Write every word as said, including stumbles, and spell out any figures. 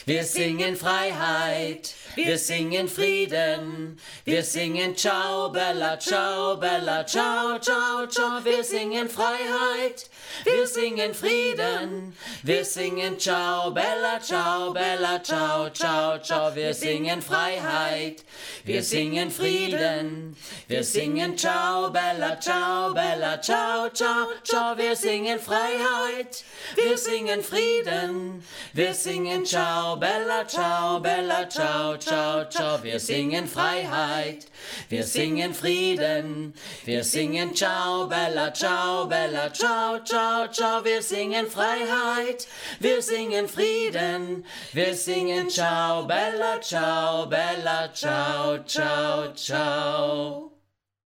Wir singen Freiheit, wir singen Frieden, wir singen Ciao, Bella, Ciao, Bella, Ciao, Ciao, Ciao. Wir singen Freiheit, wir singen Frieden, wir singen Ciao, Bella, Ciao, Bella, Ciao, Ciao, Ciao. Wir singen Freiheit, wir singen Frieden, wir singen Ciao, Bella, Ciao, Bella, Ciao, Ciao, Ciao. Wir singen Freiheit, wir singen Frieden, wir singen Ciao, Bella, Ciao, Bella, Ciao, Ciao, Ciao. Wir singen Freiheit, wir singen Frieden, wir singen Ciao, Bella, Ciao, Bella, Ciao, Ciao, Ciao. Wir singen Freiheit, wir singen Frieden, wir singen Ciao, Bella, Ciao, Bella, Ciao, Ciao, Ciao.